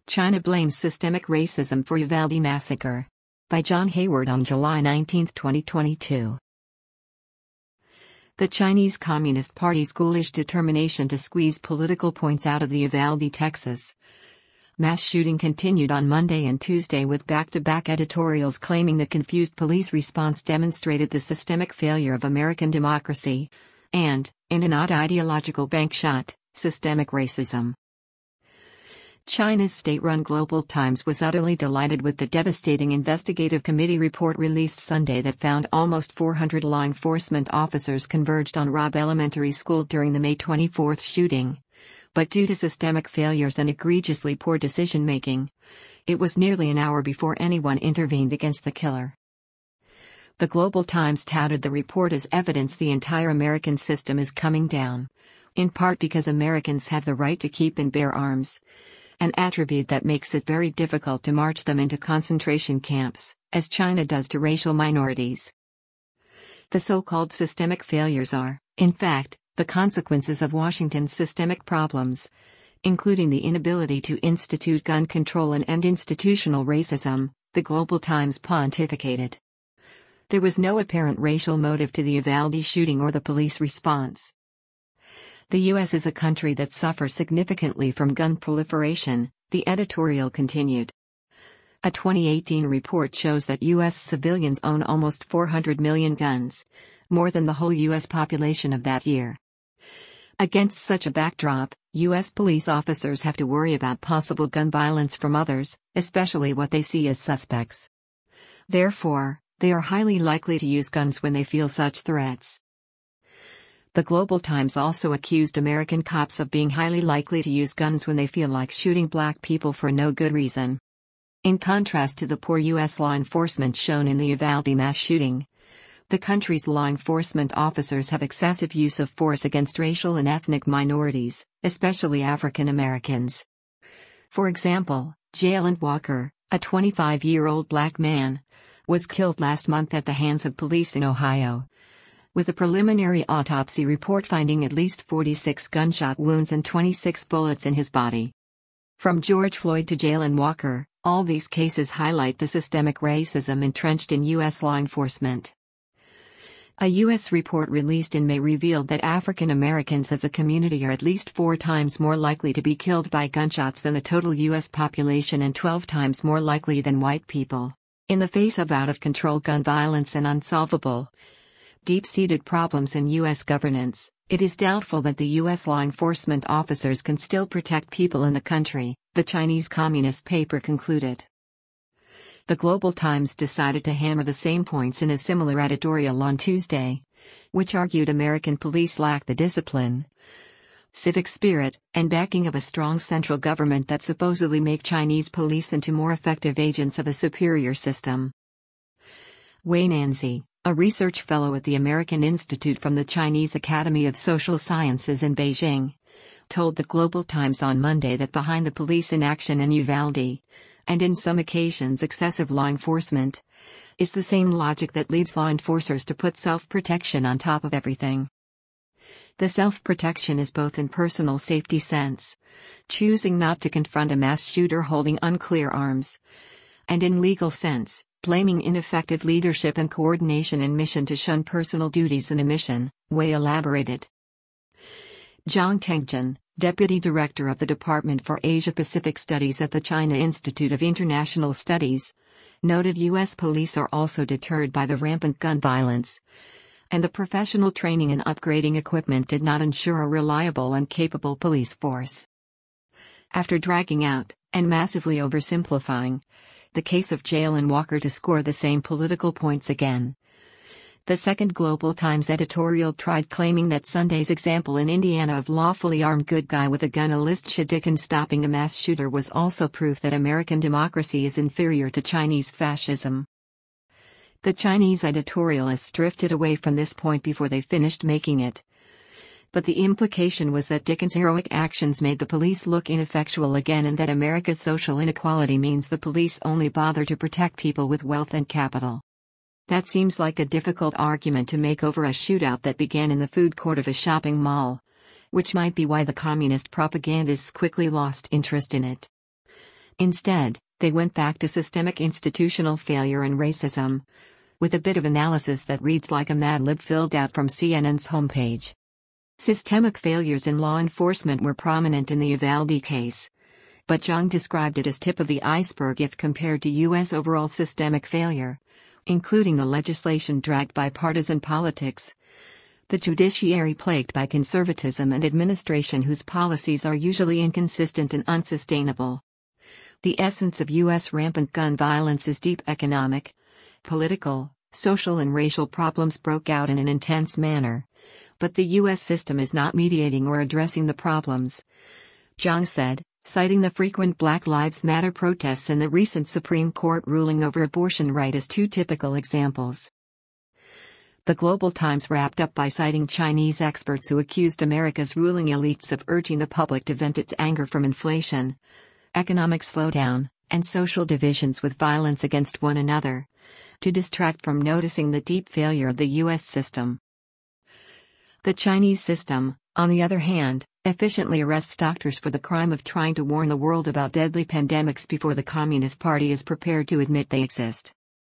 China blames systemic racism for Uvalde massacre. By John Hayward on July 19, 2022. The Chinese Communist Party's ghoulish determination to squeeze political points out of the Uvalde, Texas mass shooting continued on Monday and Tuesday, with back-to-back editorials claiming the confused police response demonstrated the systemic failure of American democracy and, in an odd ideological bank shot, systemic racism. China's state-run Global Times was utterly delighted with the devastating investigative committee report released Sunday that found almost 400 law enforcement officers converged on Robb Elementary School during the May 24 shooting. But due to systemic failures and egregiously poor decision-making, it was nearly an hour before anyone intervened against the killer. The Global Times touted the report as evidence the entire American system is coming down, in part because Americans have the right to keep and bear arms, an attribute that makes it very difficult to march them into concentration camps, as China does to racial minorities. The so-called systemic failures are, in fact, the consequences of Washington's systemic problems, including the inability to institute gun control and end institutional racism, the Global Times pontificated. There was no apparent racial motive to the Uvalde shooting or the police response. The U.S. is a country that suffers significantly from gun proliferation, the editorial continued. A 2018 report shows that U.S. civilians own almost 400 million guns, more than the whole U.S. population of that year. Against such a backdrop, U.S. police officers have to worry about possible gun violence from others, especially what they see as suspects. Therefore, they are highly likely to use guns when they feel such threats. The Global Times also accused American cops of being highly likely to use guns when they feel like shooting black people for no good reason. In contrast to the poor U.S. law enforcement shown in the Uvalde mass shooting, the country's law enforcement officers have excessive use of force against racial and ethnic minorities, especially African Americans. For example, Jayland Walker, a 25-year-old black man, was killed last month at the hands of police in Ohio, with a preliminary autopsy report finding at least 46 gunshot wounds and 26 bullets in his body. From George Floyd to Jayland Walker, all these cases highlight the systemic racism entrenched in U.S. law enforcement. A U.S. report released in May revealed that African Americans as a community are at least 4 times more likely to be killed by gunshots than the total U.S. population and 12 times more likely than white people. In the face of out-of-control gun violence and unsolvable, deep-seated problems in U.S. governance, it is doubtful that the U.S. law enforcement officers can still protect people in the country, the Chinese Communist paper concluded. The Global Times decided to hammer the same points in a similar editorial on Tuesday, which argued American police lack the discipline, civic spirit, and backing of a strong central government that supposedly make Chinese police into more effective agents of a superior system. Wei Nanzi, a research fellow at the American Institute from the Chinese Academy of Social Sciences in Beijing, told the Global Times on Monday that behind the police inaction in Uvalde, and in some occasions excessive law enforcement, is the same logic that leads law enforcers to put self-protection on top of everything. The self-protection is both in personal safety sense, choosing not to confront a mass shooter holding unclear arms, and in legal sense, blaming ineffective leadership and coordination in mission to shun personal duties in a mission, Wei elaborated. Zhang Tengjin, Deputy Director of the Department for Asia-Pacific Studies at the China Institute of International Studies, noted U.S. police are also deterred by the rampant gun violence, and the professional training and upgrading equipment did not ensure a reliable and capable police force. After dragging out, and massively oversimplifying, the case of Jayland Walker to score the same political points again, the second Global Times editorial tried claiming that Sunday's example in Indiana of lawfully armed good guy with a gun Alicia Dickens stopping a mass shooter was also proof that American democracy is inferior to Chinese fascism. The Chinese editorialists drifted away from this point before they finished making it. But the implication was that Dickens' heroic actions made the police look ineffectual again, and that America's social inequality means the police only bother to protect people with wealth and capital. That seems like a difficult argument to make over a shootout that began in the food court of a shopping mall, which might be why the communist propagandists quickly lost interest in it. Instead, they went back to systemic institutional failure and racism, with a bit of analysis that reads like a Mad Lib filled out from CNN's homepage. Systemic failures in law enforcement were prominent in the Uvalde case, but Zhang described it as tip of the iceberg if compared to U.S. overall systemic failure, including the legislation dragged by partisan politics, the judiciary plagued by conservatism, and administration whose policies are usually inconsistent and unsustainable. The essence of U.S. rampant gun violence is deep economic, political, social and racial problems broke out in an intense manner, but the U.S. system is not mediating or addressing the problems, Zhang said, citing the frequent Black Lives Matter protests and the recent Supreme Court ruling over abortion right as two typical examples. The Global Times wrapped up by citing Chinese experts who accused America's ruling elites of urging the public to vent its anger from inflation, economic slowdown, and social divisions with violence against one another, to distract from noticing the deep failure of the U.S. system. The Chinese system, on the other hand, efficiently arrests doctors for the crime of trying to warn the world about deadly pandemics before the Communist Party is prepared to admit they exist.